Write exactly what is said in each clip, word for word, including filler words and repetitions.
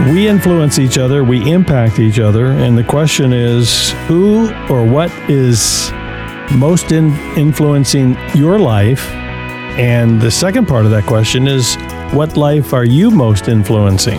we influence each other, we impact each other, and the question is, who or what is most in influencing your life? And the second part of that question is, what life are you most influencing?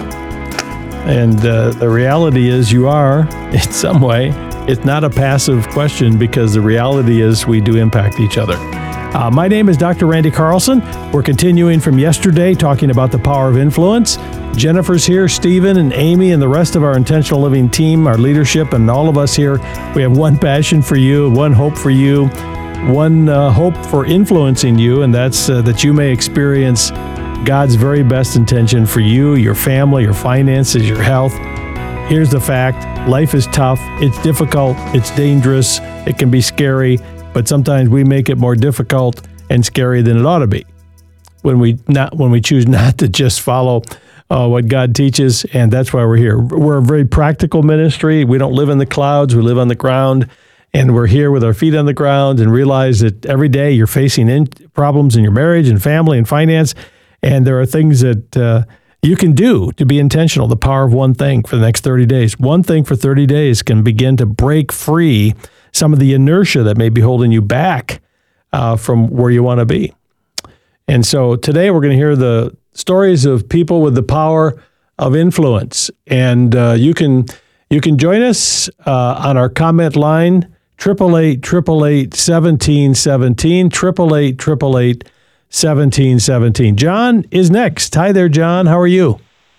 And uh, the reality is you are, in some way. It's not a passive question, because the reality is we do impact each other. Uh, my name is Doctor Randy Carlson. We're continuing from yesterday, talking about the power of influence. Jennifer's here, Stephen and Amy and the rest of our Intentional Living team, our leadership, and all of us here. We have one passion for you, one hope for you, one uh, hope for influencing you, and that's uh, that you may experience God's very best intention for you, your family, your finances, your health. Here's the fact: life is tough, it's difficult, it's dangerous, it can be scary, but sometimes we make it more difficult and scary than it ought to be when we not when we choose not to just follow uh, what God teaches, and that's why we're here. We're a very practical ministry. We don't live in the clouds, we live on the ground, and we're here with our feet on the ground and realize that every day you're facing in problems in your marriage and family and finance, and there are things that uh, you can do to be intentional. The power of one thing for the next thirty days. One thing for thirty days can begin to break free some of the inertia that may be holding you back uh, from where you want to be. And so today we're going to hear the stories of people with the power of influence. And uh, you can you can join us uh, on our comment line, triple eight, triple eight, seventeen seventeen, triple eight, triple eight, seventeen seventeen. John is next. Hi there, John. How are you?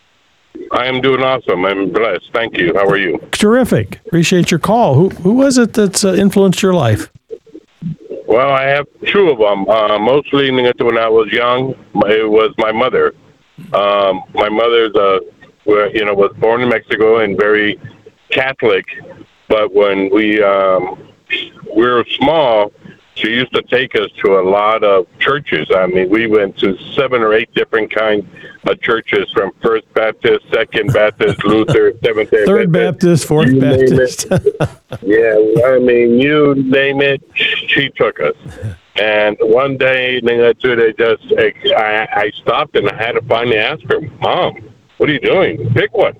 I am doing awesome. I'm blessed. Thank you. How are you? Terrific. Appreciate your call. Who who was it that's uh, influenced your life? Well, I have two of them. Uh, mostly when I was young, it was my mother. Um, my mother's, uh, you know, was born in Mexico and very Catholic. But when we um, we were small, she used to take us to a lot of churches. I mean, we went to seven or eight different kinds of churches, from First Baptist, Second Baptist, Luther, Seventh-day Third Baptist, Fourth you Baptist. Yeah, I mean, you name it, she took us. And one day, they just, I, I stopped and I had to finally ask her, Mom, what are you doing? Pick one.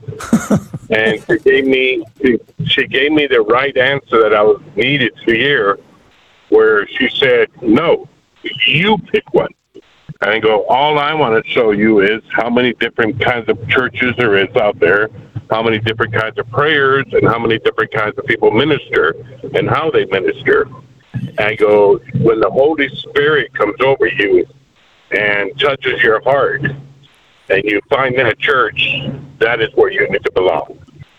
And she gave me, she, she gave me the right answer that I was needed to hear, where she said, no, you pick one. And I go, all I want to show you is how many different kinds of churches there is out there, how many different kinds of prayers, and how many different kinds of people minister, and how they minister. And I go, when the Holy Spirit comes over you and touches your heart, and you find that church, that is where you need to belong.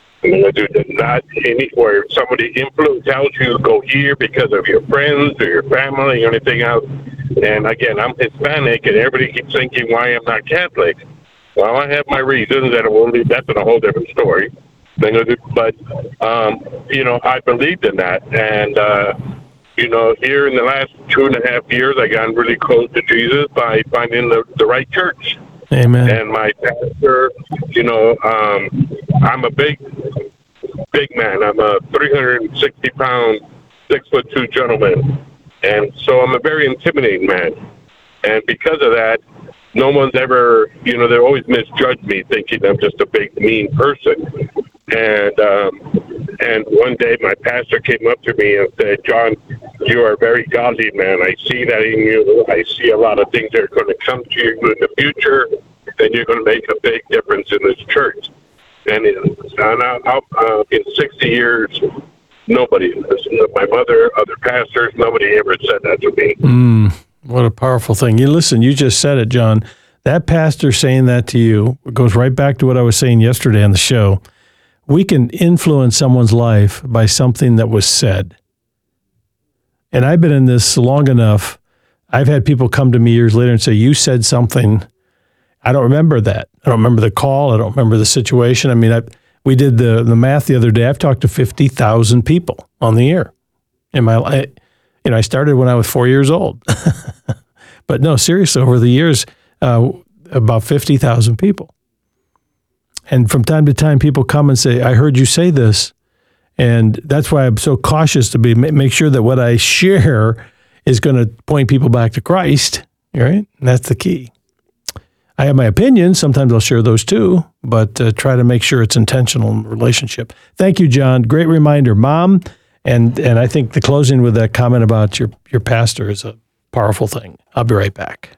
Not anywhere somebody influence tells you to go here because of your friends or your family or anything else. And again, I'm Hispanic, and everybody keeps thinking why I'm not Catholic. Well, I have my reasons that I will leave. That's a whole different story. But um, you know, I believed in that, and uh, you know, here in the last two and a half years, I got really close to Jesus by finding the, the right church. Amen. And my pastor, you know, um, I'm a big, big man. I'm a three hundred sixty pound, six foot two gentleman. And so I'm a very intimidating man. And because of that, no one's ever, you know, they always misjudge me, thinking I'm just a big, mean person. And um, and one day my pastor came up to me and said, John, you are a very godly man. I see that in you. I see a lot of things that are going to come to you in the future, and you're going to make a big difference in this church. And in, and I, uh, in sixty years, nobody, my mother, other pastors, nobody ever said that to me. Mm, what a powerful thing. You listen, you just said it, John. That pastor saying that to you goes right back to what I was saying yesterday on the show. We can influence someone's life by something that was said. And I've been in this long enough. I've had people come to me years later and say, you said something. I don't remember that. I don't remember the call. I don't remember the situation. I mean, I, we did the, the math the other day. I've talked to fifty thousand people on the air in my life. You know, I started when I was four years old. But no, seriously, over the years, uh, about fifty thousand people. And from time to time, people come and say, I heard you say this. And that's why I'm so cautious to be make sure that what I share is going to point people back to Christ, right? And that's the key. I have my opinions. Sometimes I'll share those too, but uh, try to make sure it's intentional in the relationship. Thank you, John. Great reminder, Mom. And and I think the closing with that comment about your, your pastor is a powerful thing. I'll be right back.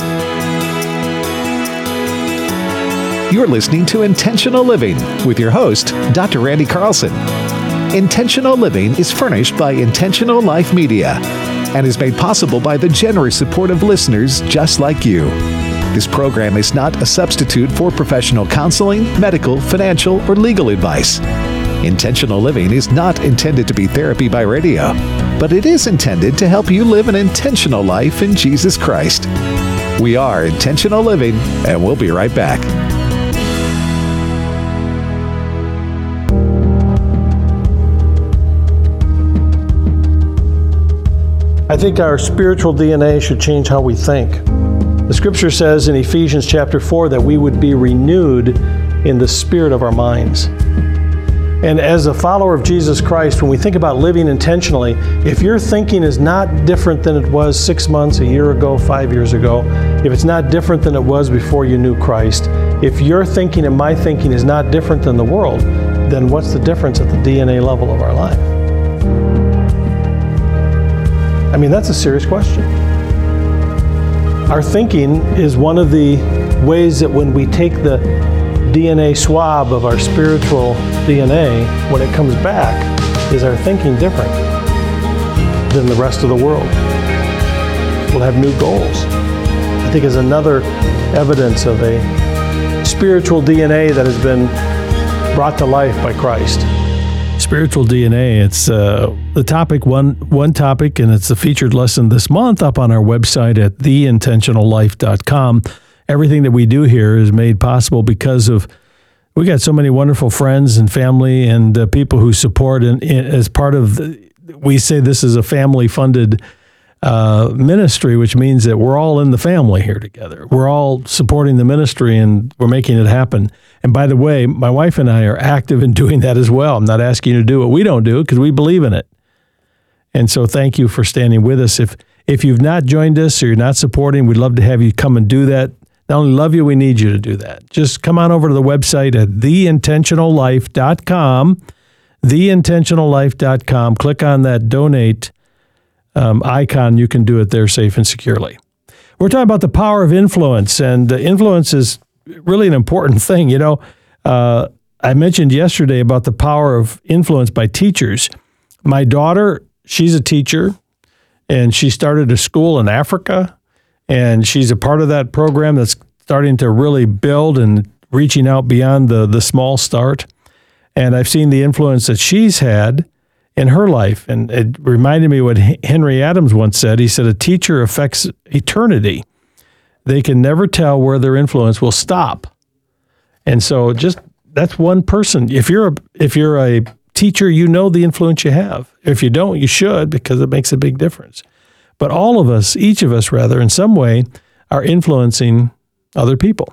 You're listening to Intentional Living with your host, Doctor Randy Carlson. Intentional Living is furnished by Intentional Life Media and is made possible by the generous support of listeners just like you. This program is not a substitute for professional counseling, medical, financial, or legal advice. Intentional Living is not intended to be therapy by radio, but it is intended to help you live an intentional life in Jesus Christ. We are Intentional Living, and we'll be right back. I think our spiritual D N A should change how we think. The scripture says in Ephesians chapter four that we would be renewed in the spirit of our minds. And as a follower of Jesus Christ, when we think about living intentionally, if your thinking is not different than it was six months, a year ago, five years ago, if it's not different than it was before you knew Christ, if your thinking and my thinking is not different than the world, then what's the difference at the D N A level of our life? I mean, that's a serious question. Our thinking is one of the ways that when we take the D N A swab of our spiritual D N A, when it comes back, is our thinking different than the rest of the world? We'll have new goals. I think is another evidence of a spiritual D N A that has been brought to life by Christ. Spiritual D N A, it's uh, the topic, one one topic, and it's the featured lesson this month up on our website at the intentional life dot com. Everything that we do here is made possible because of, we got so many wonderful friends and family and uh, people who support, and, and as part of, the, we say this is a family-funded uh, ministry, which means that we're all in the family here together. We're all supporting the ministry and we're making it happen. And by the way, my wife and I are active in doing that as well. I'm not asking you to do what we don't do because we believe in it. And so thank you for standing with us. If if you've not joined us or you're not supporting, we'd love to have you come and do that. Not only love you, we need you to do that. Just come on over to the website at the intentional life dot com, the intentional life dot com. Click on that donate um, icon. You can do it there safe and securely. We're talking about the power of influence, and uh, influence is really an important thing. You know, uh, I mentioned yesterday about the power of influence by teachers. My daughter, she's a teacher, and she started a school in Africa, and she's a part of that program that's starting to really build and reaching out beyond the, the small start. And I've seen the influence that she's had in her life. And it reminded me what Henry Adams once said. He said, a teacher affects eternity. They can never tell where their influence will stop. And so just that's one person. If you're a, if you're a teacher, you know the influence you have. If you don't, you should, because it makes a big difference. But all of us, each of us rather, in some way, are influencing other people.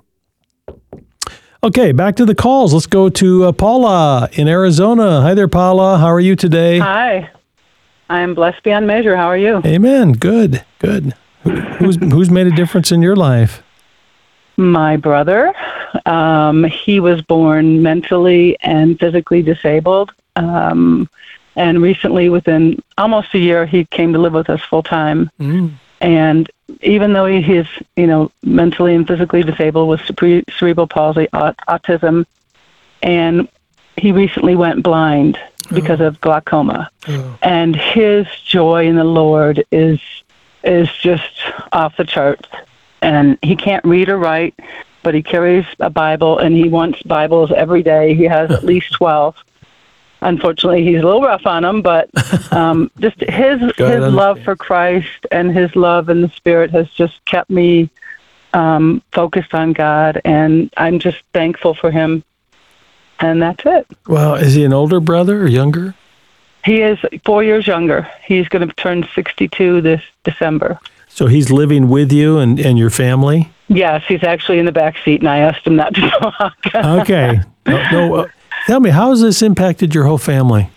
Okay, back to the calls. Let's go to uh, Paula in Arizona. Hi there, Paula. How are you today? Hi. I'm blessed beyond measure. How are you? Amen. Good, good. Who's who's made a difference in your life? My brother. Um, he was born mentally and physically disabled. Um, and recently, within almost a year, he came to live with us full time. Mm. And even though he is, you know, mentally and physically disabled with cerebral palsy, aut- autism, and he recently went blind because oh. of glaucoma. Oh. And his joy in the Lord is is just off the charts. And he can't read or write, but he carries a Bible, and he wants Bibles every day. He has at least twelve. Unfortunately, he's a little rough on them, but um, just his his love for Christ and his love in the Spirit has just kept me um, focused on God, and I'm just thankful for him. And that's it. Well, is he an older brother or younger? He is four years younger. He's going to turn sixty-two this December. So he's living with you and, and your family? Yes, he's actually in the back seat, and I asked him not to talk. Okay. No, no, uh, tell me, how has this impacted your whole family?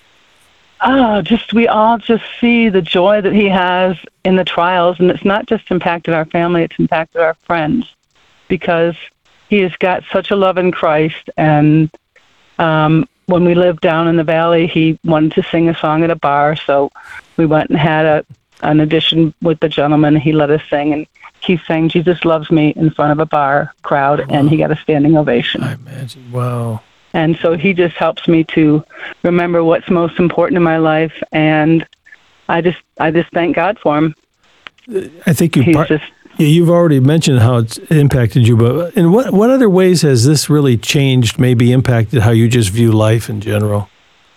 Oh, just we all just see the joy that he has in the trials, and it's not just impacted our family, it's impacted our friends. because he has got such a love in Christ. And um, when we lived down in the valley, he wanted to sing a song at a bar, so we went and had a an audition with the gentleman. He let us sing, and he sang "Jesus Loves Me" in front of a bar crowd, wow. and he got a standing ovation. I imagine. Wow. And so he just helps me to remember what's most important in my life, and I just I just thank God for him. I think you He's par- just, you've already mentioned how it's impacted you, but in what what other ways has this really changed, maybe impacted how you just view life in general?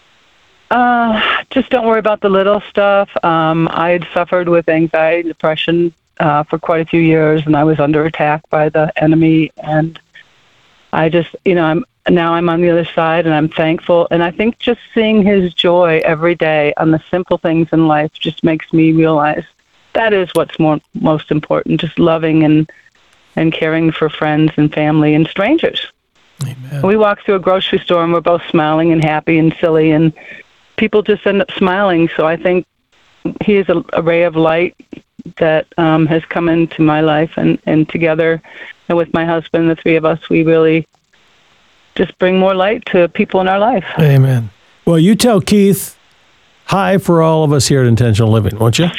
Uh, just don't worry about the little stuff. Um, I had suffered with anxiety and depression uh, for quite a few years, and I was under attack by the enemy, and I just, you know, I'm now I'm on the other side, and I'm thankful. And I think just seeing his joy every day on the simple things in life just makes me realize that is what's more most important, just loving and and caring for friends and family and strangers. Amen. We walk through a grocery store, and we're both smiling and happy and silly, and people just end up smiling. So I think he is a, a ray of light that um, has come into my life, and, and together and with my husband, the three of us, we really just bring more light to people in our life. Amen. Well, you tell Keith hi for all of us here at Intentional Living, won't you?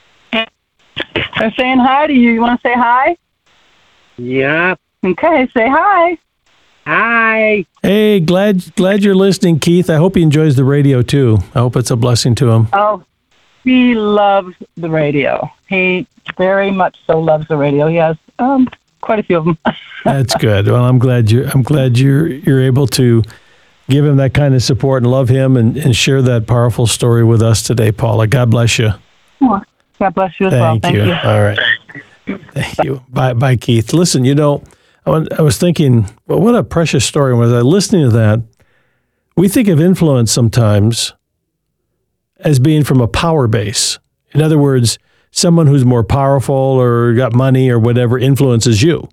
I'm saying hi to you. You want to say hi? Yeah. Okay, say hi. Hi. Hey, glad glad you're listening, Keith. I hope he enjoys the radio too. I hope it's a blessing to him. Oh, he loves the radio. He very much so loves the radio. He has um, quite a few of them. That's good. Well, I'm glad you're I'm glad you're you're able to give him that kind of support and love him and, and share that powerful story with us today, Paula. God bless you. Oh, God bless you as Thank well. you. Thank you. All right. Thank you. Bye, bye, Keith. Listen, you know, I was thinking, well, what a precious story. When I was listening to that, we think of influence sometimes as being from a power base. In other words, someone who's more powerful or got money or whatever influences you.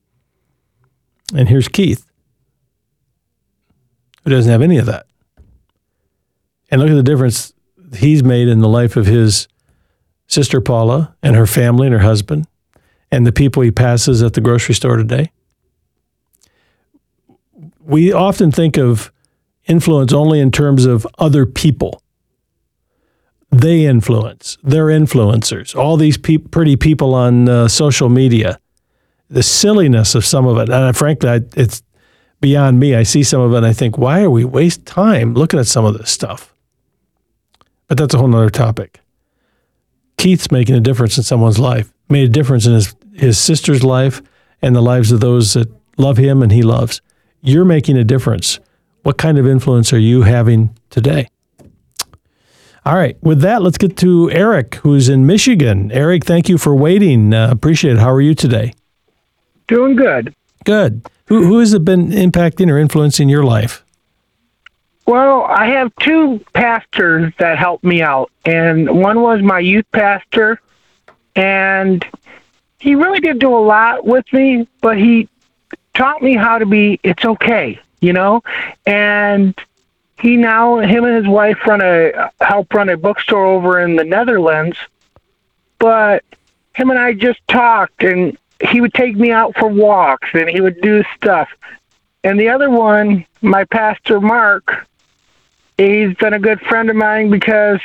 And here's Keith, who doesn't have any of that. And look at the difference he's made in the life of his sister Paula and her family and her husband and the people he passes at the grocery store today. We often think of influence only in terms of other people. They influence. They're influencers. All these pe- pretty people on uh, social media. The silliness of some of it. And frankly, I, it's beyond me. I see some of it and I think, why are we waste time looking at some of this stuff? But that's a whole nother topic. Keith's making a difference in someone's life. Made a difference in his, his sister's life and the lives of those that love him and he loves. You're making a difference. What kind of influence are you having today? All right. With that, let's get to Eric, who's in Michigan. Eric, thank you for waiting. Uh, appreciate it. How are you today? Doing good. Good. Who, who has it been impacting or influencing your life? Well, I have two pastors that helped me out, and one was my youth pastor, and he really did do a lot with me, but he taught me how to be, it's okay, you know, and he now, him and his wife run a, help run a bookstore over in the Netherlands, but him and I just talked, and he would take me out for walks, and he would do stuff. And the other one, my pastor, Mark, he's been a good friend of mine because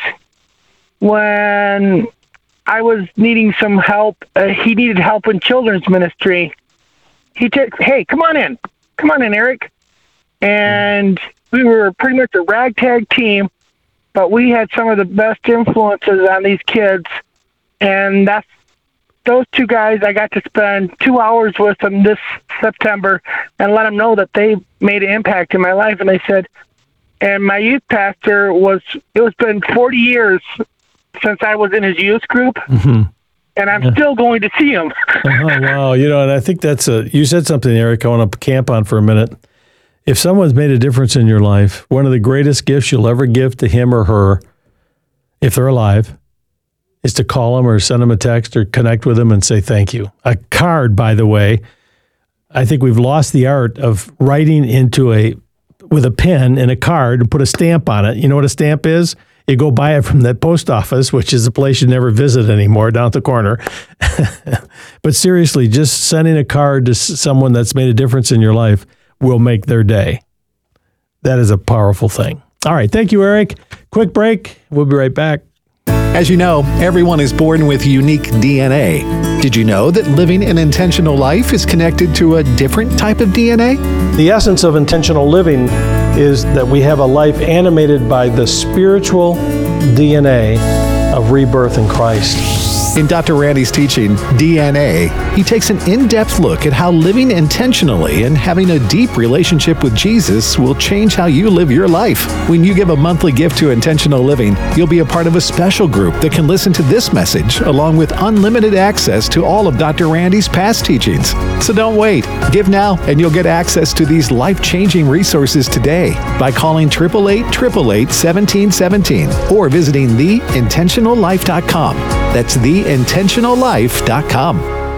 when I was needing some help, uh, he needed help in children's ministry. He took, hey, come on in. Come on in, Eric. And we were pretty much a ragtag team, but we had some of the best influences on these kids. And that's those two guys, I got to spend two hours with them this September and let them know that they made an impact in my life. And they said, and my youth pastor was, it was been forty years since I was in his youth group. Mm-hmm. And I'm yeah. still going to see him. Oh, wow. You know, and I think that's a, you said something, Eric, I want to camp on for a minute. If someone's made a difference in your life, one of the greatest gifts you'll ever give to him or her, if they're alive, is to call them or send them a text or connect with them and say thank you. A card, by the way, I think we've lost the art of writing into a, with a pen and a card and put a stamp on it. You know what a stamp is? You go buy it from that post office, which is a place you never visit anymore, down at the corner. But seriously, just sending a card to someone that's made a difference in your life will make their day. That is a powerful thing. All right. Thank you, Eric. Quick break. We'll be right back. As you know, everyone is born with unique D N A. Did you know that living an intentional life is connected to a different type of D N A? The essence of intentional living is that we have a life animated by the spiritual D N A of rebirth in Christ. In Doctor Randy's teaching, D N A, he takes an in-depth look at how living intentionally and having a deep relationship with Jesus will change how you live your life. When you give a monthly gift to Intentional Living, you'll be a part of a special group that can listen to this message along with unlimited access to all of Doctor Randy's past teachings. So don't wait. Give now and you'll get access to these life-changing resources today by calling eight eight eight, eight eight eight, one seven one seven or visiting the intentional life dot com. That's the intentional life dot com.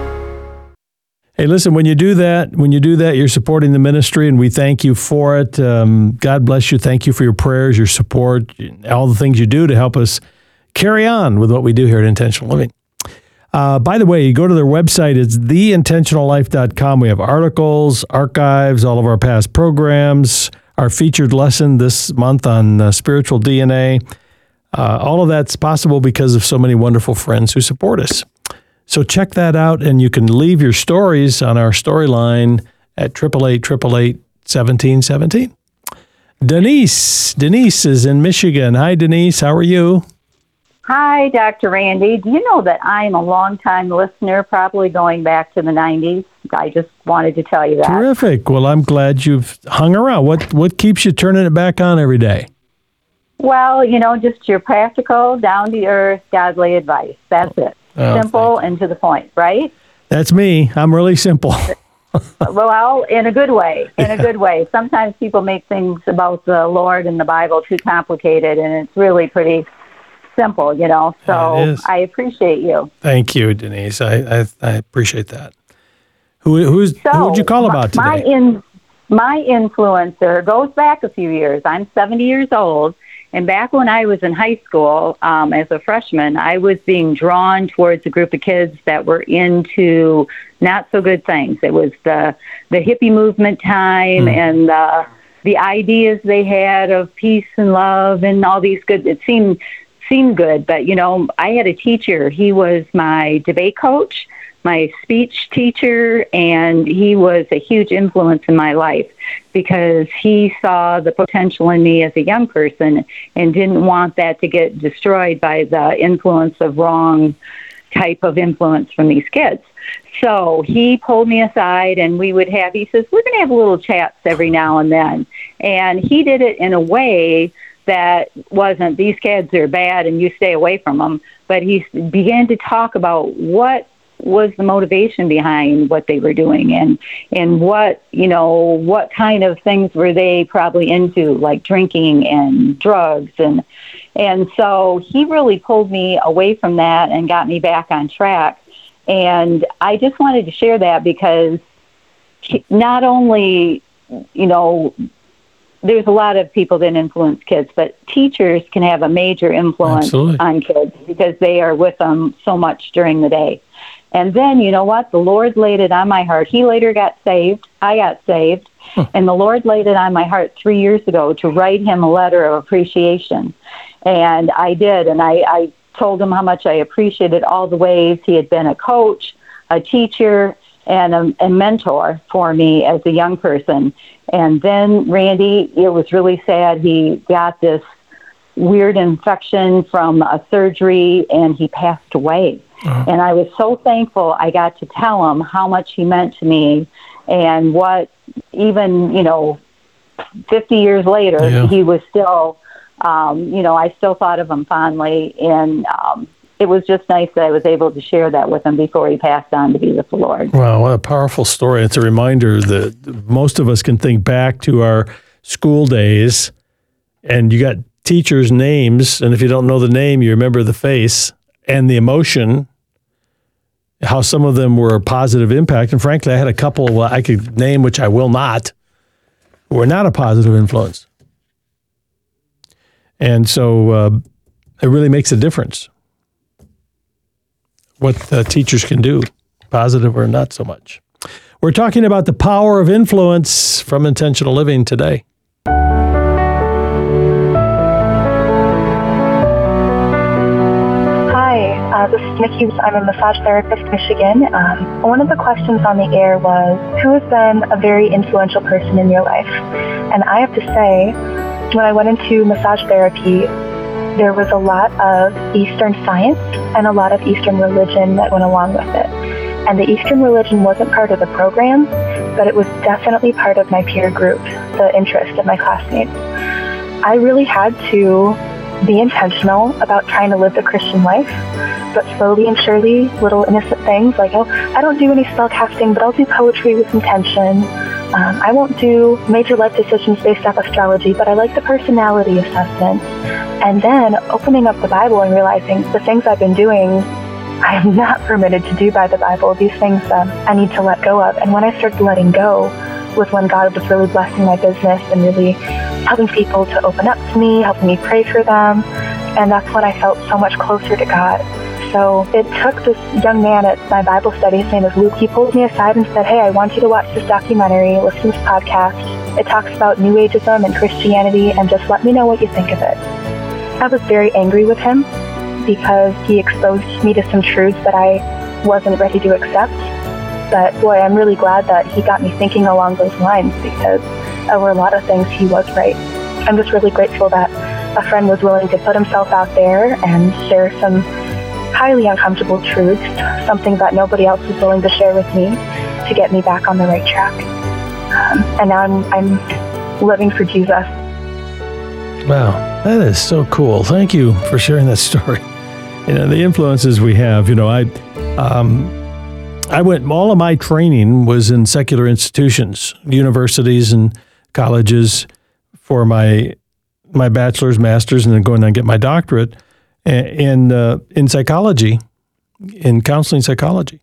Hey, listen, when you do that, when you do that, you're supporting the ministry, and we thank you for it. Um, God bless you. Thank you for your prayers, your support, all the things you do to help us carry on with what we do here at Intentional Living. Uh, by the way, you go to their website, it's the intentional life dot com. We have articles, archives, all of our past programs, our featured lesson this month on uh, spiritual D N A. Uh, all of that's possible because of so many wonderful friends who support us. So check that out, and you can leave your stories on our storyline at eight eight eight, eight eight eight, one seven one seven. Denise. Denise is in Michigan. Hi, Denise. How are you? Hi, Doctor Randy. Do you know that I'm a longtime listener, probably going back to the nineties? I just wanted to tell you that. Terrific. Well, I'm glad you've hung around. What, what keeps you turning it back on every day? Well, you know, just your practical, down-to-earth, godly advice. That's it. Oh, simple and to the point, right? That's me. I'm really simple. Well, in a good way, in a good way. Sometimes people make things about the Lord and the Bible too complicated, and it's really pretty simple, you know. So I appreciate you. Thank you, Denise. I I, I appreciate that. Who who's so, who would you call about today? My, in, my influencer goes back a few years. I'm seventy years old. And back when I was in high school, um, as a freshman, I was being drawn towards a group of kids that were into not so good things. It was the the hippie movement time mm. and the the ideas they had of peace and love and all these good. It seemed seemed good, but you know, I had a teacher. He was my debate coach, my speech teacher, and he was a huge influence in my life because he saw the potential in me as a young person and didn't want that to get destroyed by the influence of wrong type of influence from these kids. So he pulled me aside and we would have, he says, we're going to have little chats every now and then. And he did it in a way that wasn't, these kids are bad and you stay away from them, but he began to talk about what was the motivation behind what they were doing and and what, you know, what kind of things were they probably into, like drinking and drugs. And and so he really pulled me away from that and got me back on track. And I just wanted to share that because not only, you know, there's a lot of people that influence kids, but teachers can have a major influence Absolutely. On kids because they are with them so much during the day. And then, you know what? The Lord laid it on my heart. He later got saved. I got saved. Huh. And the Lord laid it on my heart three years ago to write him a letter of appreciation. And I did. And I, I told him how much I appreciated all the ways he had been a coach, a teacher, and a, a mentor for me as a young person. And then, Randy, it was really sad. He got this weird infection from a surgery, and he passed away. Uh-huh. And I was so thankful I got to tell him how much he meant to me and what, even, you know, fifty years later, yeah. he was still, um, you know, I still thought of him fondly. And um, it was just nice that I was able to share that with him before he passed on to be with the Lord. Wow, what a powerful story. It's a reminder that most of us can think back to our school days, and you got teachers' names, and if you don't know the name, you remember the face and the emotion, how some of them were a positive impact. And frankly, I had a couple I could name, which I will not, were not a positive influence. And so uh, it really makes a difference what uh, teachers can do, positive or not so much. We're talking about the power of influence from Intentional Living today. Uh, this is Nikki. I'm a massage therapist in Michigan. Um, one of the questions on the air was, who has been a very influential person in your life? And I have to say, when I went into massage therapy, there was a lot of Eastern science and a lot of Eastern religion that went along with it. And the Eastern religion wasn't part of the program, but it was definitely part of my peer group, the interest of my classmates. I really had to be intentional about trying to live the Christian life, but slowly and surely, little innocent things like, oh, I don't do any spell casting, but I'll do poetry with intention. Um, I won't do major life decisions based off astrology, but I like the personality assessment. And then opening up the Bible and realizing the things I've been doing, I am not permitted to do by the Bible. These things um, I need to let go of. And when I started letting go was when God was really blessing my business and really helping people to open up to me, helping me pray for them. And that's when I felt so much closer to God. So it took this young man at my Bible study, his name is Luke. He pulled me aside and said, hey, I want you to watch this documentary, listen to this podcast. It talks about New Ageism and Christianity, and just let me know what you think of it. I was very angry with him because he exposed me to some truths that I wasn't ready to accept. But boy, I'm really glad that he got me thinking along those lines, because over a lot of things he was right. I'm just really grateful that a friend was willing to put himself out there and share some highly uncomfortable truths, something that nobody else was willing to share with me to get me back on the right track. Um, and now I'm, I'm living for Jesus. Wow, that is so cool. Thank you for sharing that story. You know, the influences we have, you know, I, um, I went, all of my training was in secular institutions, universities and colleges for my, my bachelor's, master's, and then going on and get my doctorate in, uh, in psychology, in counseling psychology.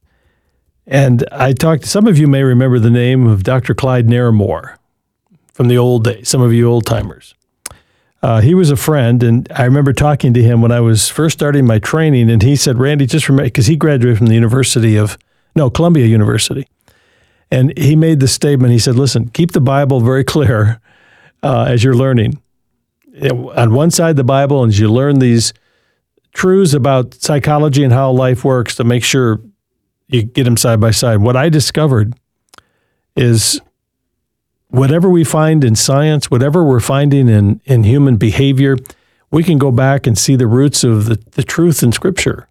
And I talked, some of you may remember the name of Doctor Clyde Naramore from the old days, some of you old timers. Uh, he was a friend, and I remember talking to him when I was first starting my training, and he said, Randy, just remember, because he graduated from the University of, no, Columbia University. And he made the statement, he said, listen, keep the Bible very clear uh, as you're learning. It, on one side, the Bible, and as you learn these truths about psychology and how life works, to make sure you get them side by side. What I discovered is whatever we find in science, whatever we're finding in, in human behavior, we can go back and see the roots of the, the truth in Scripture.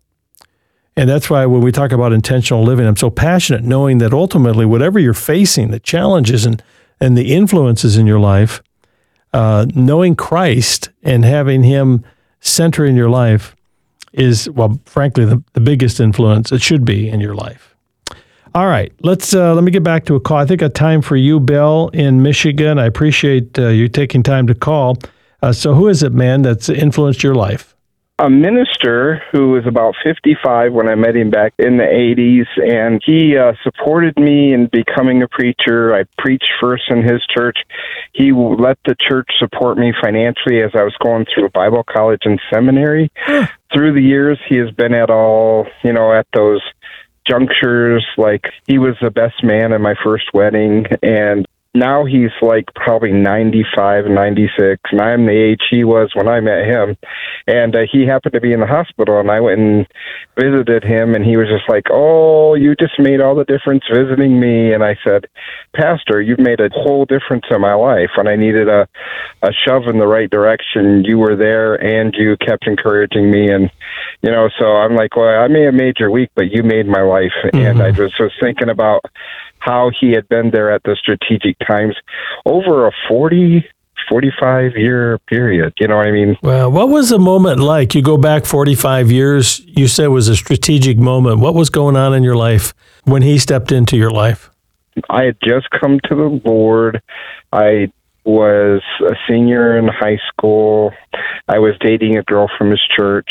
And that's why when we talk about intentional living, I'm so passionate knowing that ultimately whatever you're facing, the challenges and, and the influences in your life, uh, knowing Christ and having Him center in your life is, well, frankly, the, the biggest influence it should be in your life. All right, let's uh, let me get back to a call. I think a time for you, Bill, in Michigan. I appreciate uh, you taking time to call. Uh, so who is it, man, that's influenced your life? A minister who was about fifty-five when I met him back in the eighties, and he uh, supported me in becoming a preacher. I preached first in his church. He let the church support me financially as I was going through Bible college and seminary. Through the years, he has been at all, you know, at those junctures. Like, he was the best man at my first wedding, and now he's like probably ninety-five, ninety-six, and I'm the age he was when I met him. And uh, he happened to be in the hospital, and I went and visited him, and he was just like, oh, you just made all the difference visiting me. And I said, Pastor, you've made a whole difference in my life. When I needed a, a shove in the right direction, you were there, and you kept encouraging me. And, you know, so I'm like, well, I may have made your week, but you made my life. Mm-hmm. And I just was thinking about how he had been there at the strategic times over a forty, forty-five year period. You know what I mean? Well, what was the moment like? You go back forty-five years, you said it was a strategic moment. What was going on in your life when he stepped into your life? I had just come to the Lord. I was a senior in high school. I was dating a girl from his church,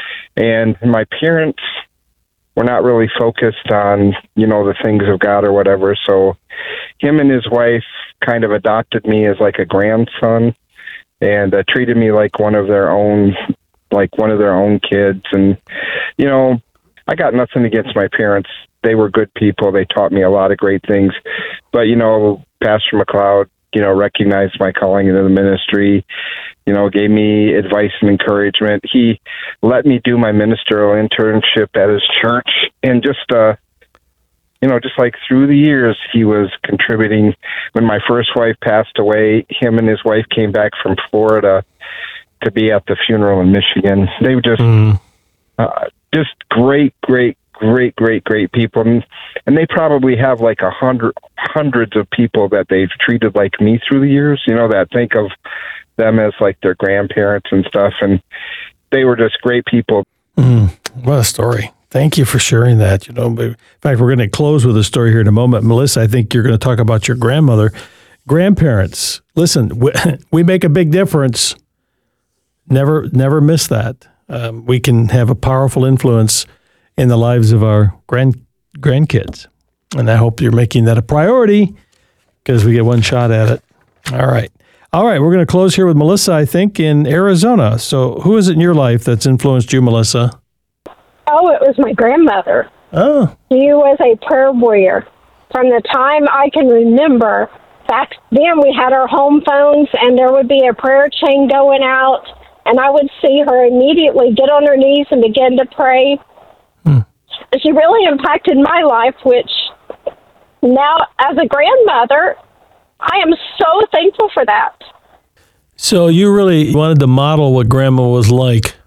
and my parents were not really focused on, you know, the things of God or whatever. So him and his wife kind of adopted me as like a grandson, and uh, treated me like one of their own like one of their own kids. And, you know, I got nothing against my parents. They were good people. They taught me a lot of great things. But, you know, Pastor McLeod, you know, recognized my calling into the ministry, you know, gave me advice and encouragement. He let me do my ministerial internship at his church. And just, uh, you know, just like through the years, he was contributing. When my first wife passed away, him and his wife came back from Florida to be at the funeral in Michigan. They were just, mm. uh, just great, great, great, great, great people. And, and they probably have like a hundred, hundreds of people that they've treated like me through the years, you know, that think of them as like their grandparents and stuff. And they were just great people. Mm, what a story. Thank you for sharing that. You know, but in fact, we're going to close with a story here in a moment. Melissa, I think you're going to talk about your grandmother. Grandparents, listen, we, we make a big difference. Never, never miss that. Um, we can have a powerful influence in the lives of our grand grandkids. And I hope you're making that a priority because we get one shot at it. All right. All right. We're going to close here with Melissa, I think, in Arizona. So who is it in your life that's influenced you, Melissa? Oh, it was my grandmother. Oh. She was a prayer warrior. From the time I can remember, back then we had our home phones, and there would be a prayer chain going out, and I would see her immediately get on her knees and begin to pray. Hmm. She really impacted my life, which now, as a grandmother, I am so thankful for that. So you really wanted to model what Grandma was like.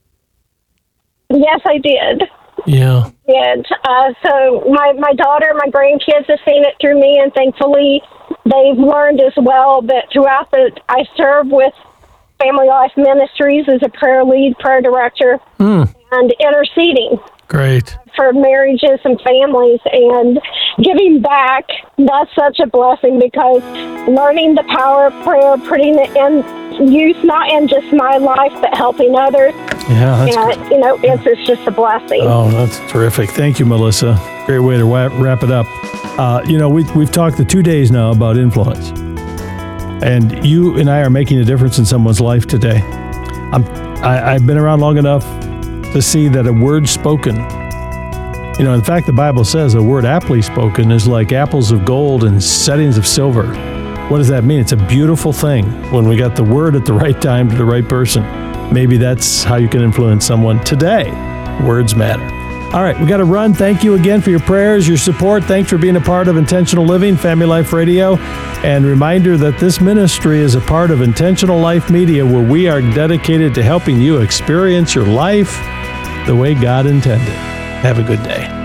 Yes, I did. Yeah. And uh, so my, my daughter, my grandkids have seen it through me, and thankfully they've learned as well. But throughout the, I serve with Family Life Ministries as a prayer lead, prayer director, mm. and interceding. Great. For marriages and families, and giving back, that's such a blessing because learning the power of prayer, putting it in use, not in just my life, but helping others. Yeah, that's and, you know, it's, it's just a blessing. Oh, that's terrific. Thank you, Melissa. Great way to wrap, wrap it up. Uh, you know, we, we've talked the two days now about influence. And you and I are making a difference in someone's life today. I'm, I, I've been around long enough to see that a word spoken, you know, in fact, the Bible says a word aptly spoken is like apples of gold and settings of silver. What does that mean? It's a beautiful thing when we got the word at the right time to the right person. Maybe that's how you can influence someone today. Words matter. All right, we got to run. Thank you again for your prayers, your support. Thanks for being a part of Intentional Living, Family Life Radio. And reminder that this ministry is a part of Intentional Life Media, where we are dedicated to helping you experience your life the way God intended. Have a good day.